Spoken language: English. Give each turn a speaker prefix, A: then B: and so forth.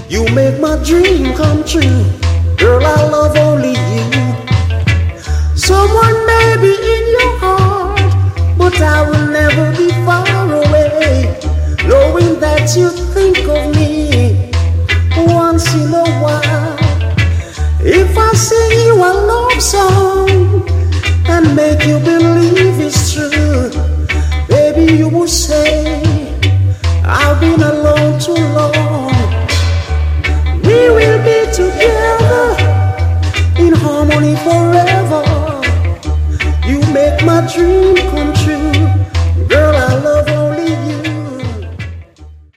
A: You make my dream come true. Girl, I love only you. Someone may be in your heart, but I will never be far away, knowing that you think of me once in a while. If I sing you a love song and make you believe it's true, baby, you will say I've been alone too long. We will be together in harmony forever. You make my dream come true.